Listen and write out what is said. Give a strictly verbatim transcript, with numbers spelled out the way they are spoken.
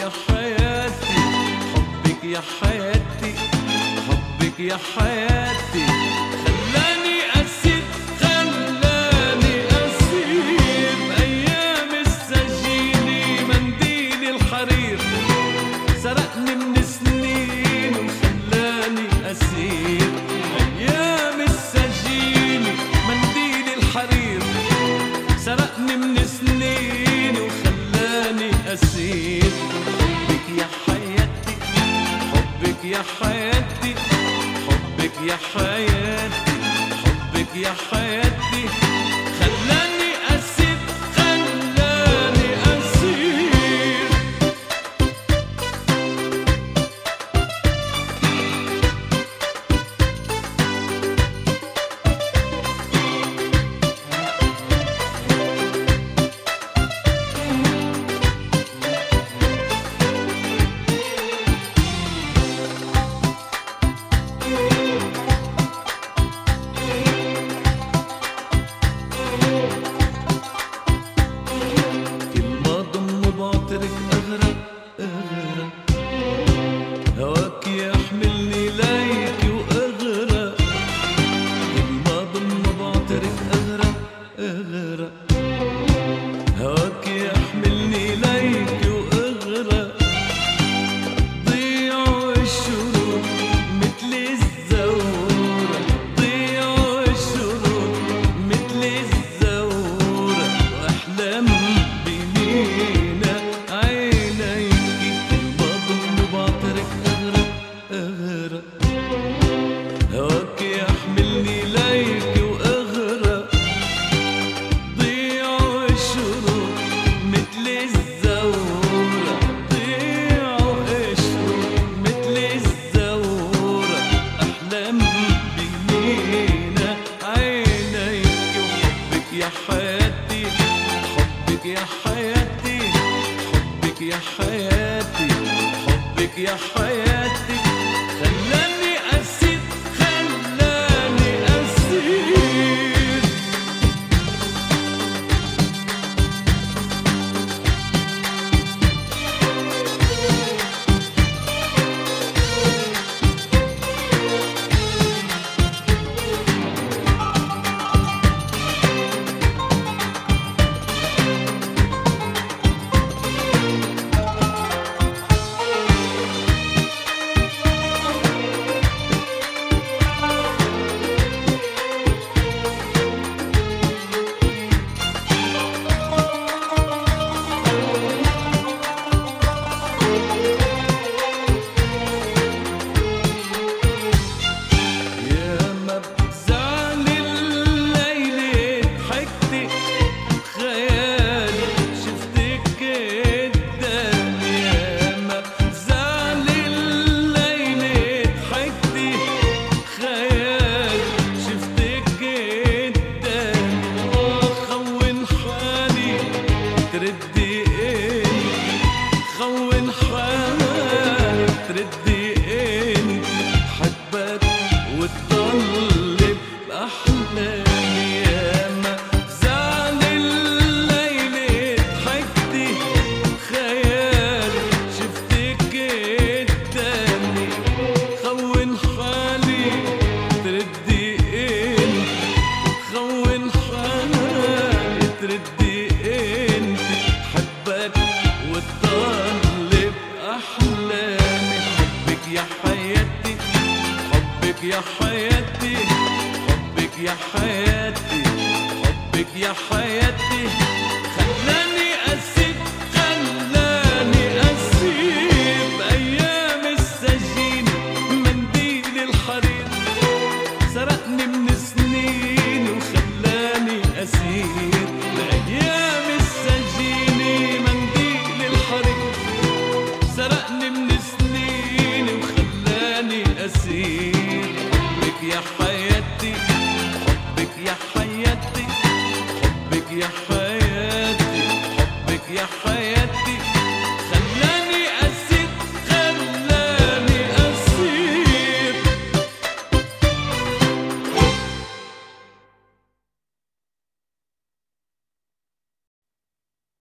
يا حياتي، حبك يا حياتي، حبك يا حياتي خلاني أسير، خلاني أسير بأيام السجين. منديل الحرير سرقني من سنين وخلاني أسير بأيام السجين. منديل الحرير سرقني من سنين وخلاني أسير. حبك يا حياتي، حبك يا حياتي، حبك يا حياتي، حبك يا حياتي خلاني أسير، خلاني أسير. هواك يحملني ليك وأغرق، كل ما ضم بعترك أغرق أغرق. هواك يحملني ليك وأغرق، ضيعوا الشروق مثل الزورة، ضيعوا الشروق مثل الزورة. وأحلام بمينا عينيك أغرق. هواك يحملني ليك وأغرق، ضيعوا الشروق مثل الزورة، ضيعوا الشروق مثل الزورة. أحلام بمينا عينيك وحبك يا حياتي، حبك يا حياتي، حبك يا حياتي، حبك يا حياتي خلاني أسير، خلاني أسير. تردي انت، خون حالك تردي انت، حبك وتضل بأحلامي. ياما زعل الليل ضحكتي خيالي شفتك قدامي. خون حالي تردي انت، خون حالي تردي وتطلب أحلامي. حبك يا حياتي، حبك يا حياتي، حبك يا حياتي، حبك يا حياتي خلاني أسيب، خلاني أسيب أيام السجين. منديل الحرير سرقني من سنين وخلاني أسير بأيام السجين. سرقني من سنين وخلاني أسير